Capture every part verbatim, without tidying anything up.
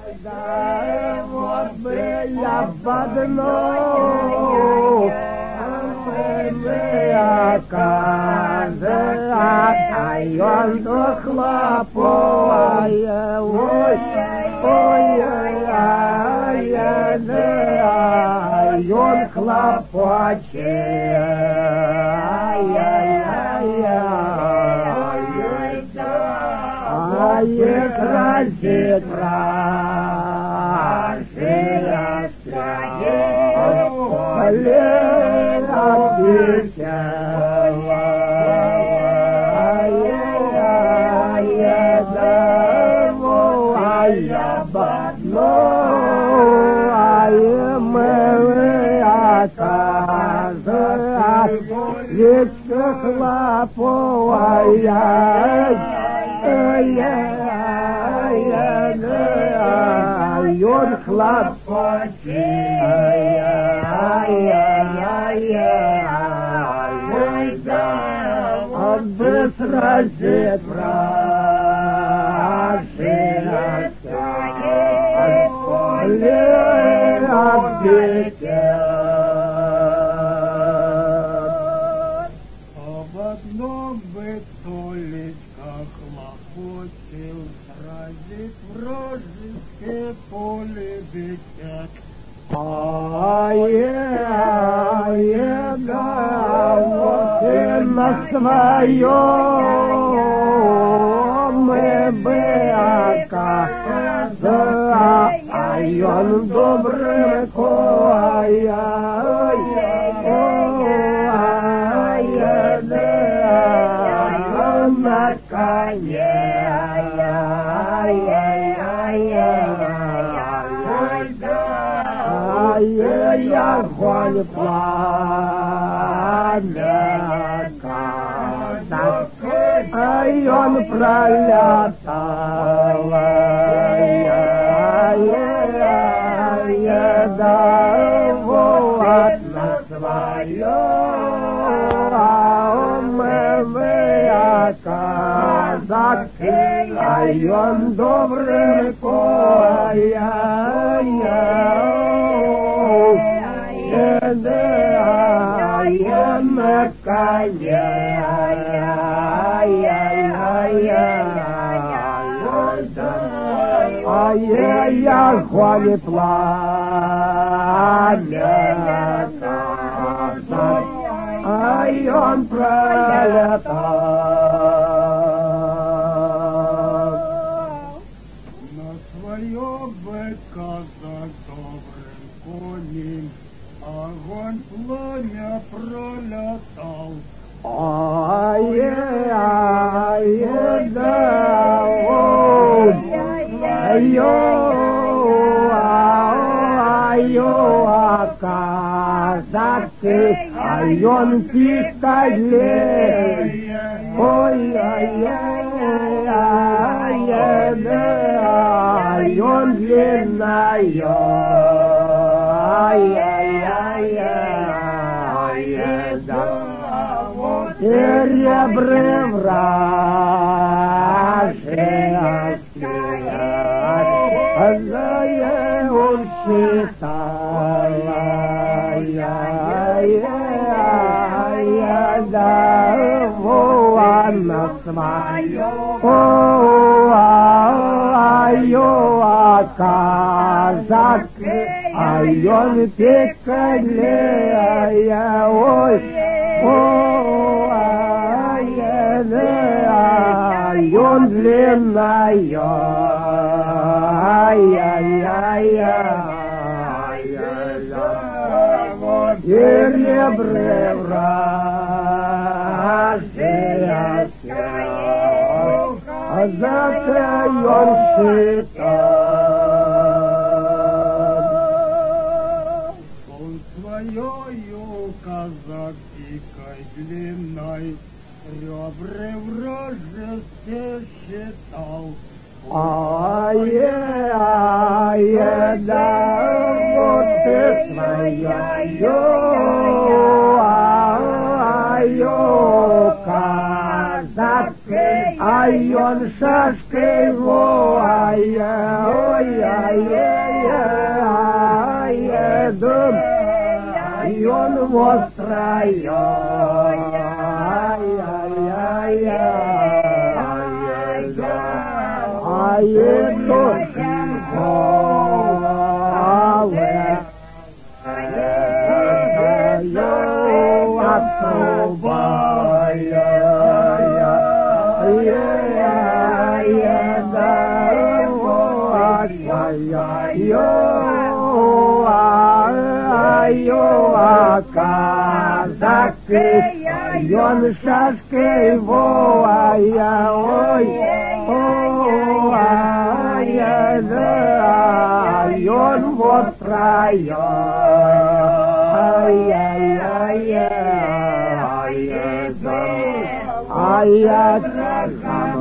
Да вот бы я в одну оказаться, и он хлопает, ой, ой, ой, ой, он хлопочет, ай, ай, ай, ай, ай, красит, красит, Разит Об одном бы только хлопочил, сразит вражеское поле битет. Ай-яй-яй, да вот и на своем мы бы оказаться, ай, он добрый кой, ай, ай, да, на коне, ай-яй-яй, огонь пламя, ай, он пролетал, ай-яй-яй, да вот на своем мы казаки, ай, он добрый кой, ай-яй-яй, на коне, ай-яй-яй, огонь пламя, ай, он пролетал. На своем бы казак добрым конем огонь пламя пролетал. Ай-яй-яй, да вот, ай-ё, казаки, ай, он пистолет, ой-ай-яй, да, ай, он длинный, ай-яй-яй, да, серебрым вражеские, он считал, ай-яй-яй, да, он на своем, ай-ё, казаки, ай, он пекале, ой, ай, он длинный, ай-яй-яй, серебры вражеские, затаён считал. Он своею казакикой длинной ребры вражеские считал. Ай-яй-яй, да вот ты своею, ай-ё, казаки, ай, Ion шашкой воя, ой, ай, ай, ай, дым, Ion вострая, ай, ай, ай, ай, ай, души голы, особая. Казаки, Ion шашкой воя, ой, ой, да, Ion вострая, ай, ай, ай, ай, да, ай, я сам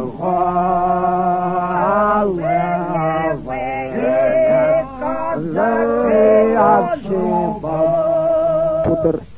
голова, за отшибом.